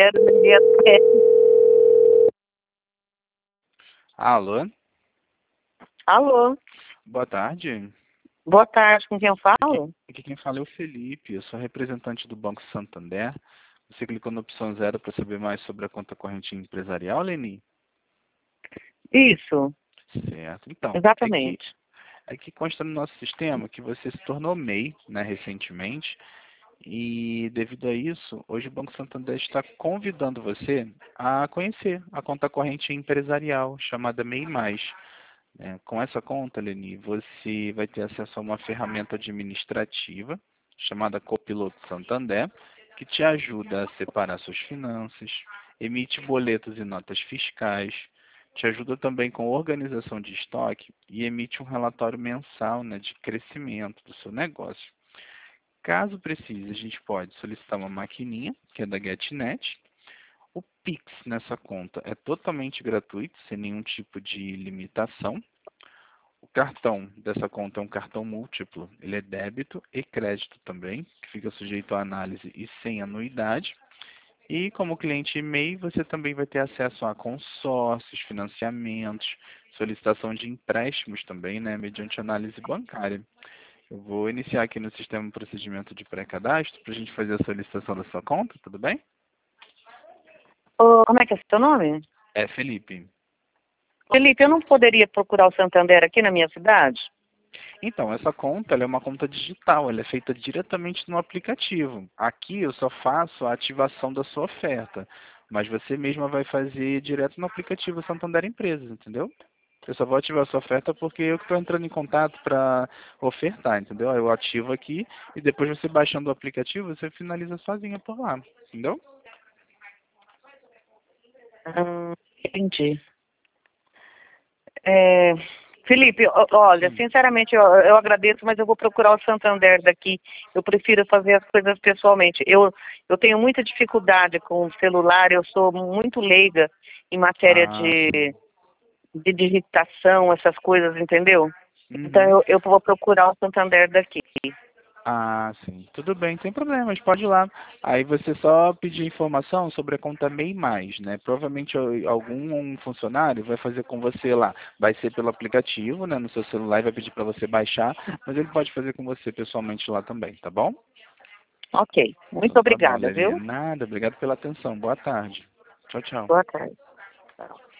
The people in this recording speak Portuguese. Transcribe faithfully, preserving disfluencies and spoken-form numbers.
Alô? Alô? Boa tarde. Boa tarde, com quem eu Aqui, falo? aqui quem fala é o Felipe, eu sou representante do Banco Santander. Você clicou na opção zero para saber mais sobre a conta corrente empresarial, Leni? Isso, Certo. Então, é que, exatamente. é que consta no nosso sistema que você se tornou M E I, né, recentemente, e devido a isso, hoje o Banco Santander está convidando você a conhecer a conta corrente empresarial, chamada M E I mais. É, com essa conta, Leni, você vai ter acesso a uma ferramenta administrativa chamada Copiloto Santander, que te ajuda a separar suas finanças, emite boletos e notas fiscais, te ajuda também com organização de estoque e emite um relatório mensal, né, de crescimento do seu negócio. Caso precise, a gente pode solicitar uma maquininha, que é da GetNet. O Pix nessa conta é totalmente gratuito, sem nenhum tipo de limitação. O cartão dessa conta é um cartão múltiplo, ele é débito e crédito também, que fica sujeito à análise e sem anuidade. E como cliente M E I, você também vai ter acesso a consórcios, financiamentos, solicitação de empréstimos também, né, mediante análise bancária. Eu vou iniciar aqui no sistema um procedimento de pré-cadastro para a gente fazer a solicitação da sua conta, tudo bem? Ô, como é que é seu nome? É, Felipe. Felipe, eu não poderia procurar o Santander aqui na minha cidade? Então, essa conta ela é uma conta digital, ela é feita diretamente no aplicativo. Aqui eu só faço a ativação da sua oferta, mas você mesma vai fazer direto no aplicativo Santander Empresas, entendeu? Eu só vou ativar a sua oferta porque eu que estou entrando em contato para ofertar, entendeu? Eu ativo aqui e depois você baixando o aplicativo, você finaliza sozinha por lá, entendeu? Hum, entendi. É, Felipe, ó- olha, Sim. sinceramente, eu, eu agradeço, mas eu vou procurar o Santander daqui. Eu prefiro fazer as coisas pessoalmente. Eu, eu tenho muita dificuldade com o celular, eu sou muito leiga em matéria Ah, sim. de, de digitação, essas coisas, entendeu? Então Uhum. eu, eu vou procurar o Santander daqui. Ah, sim. Tudo bem, sem problemas, pode ir lá. Aí você só pedir informação sobre a conta M E I mais, né? Provavelmente al- algum funcionário vai fazer com você lá. Vai ser pelo aplicativo, né, no seu celular e vai pedir para você baixar, mas ele pode fazer com você pessoalmente lá também, tá bom? Ok, muito Então tá bom, obrigada, Lelê. viu? Nada, obrigado pela atenção. Boa tarde. Tchau, tchau. Boa tarde.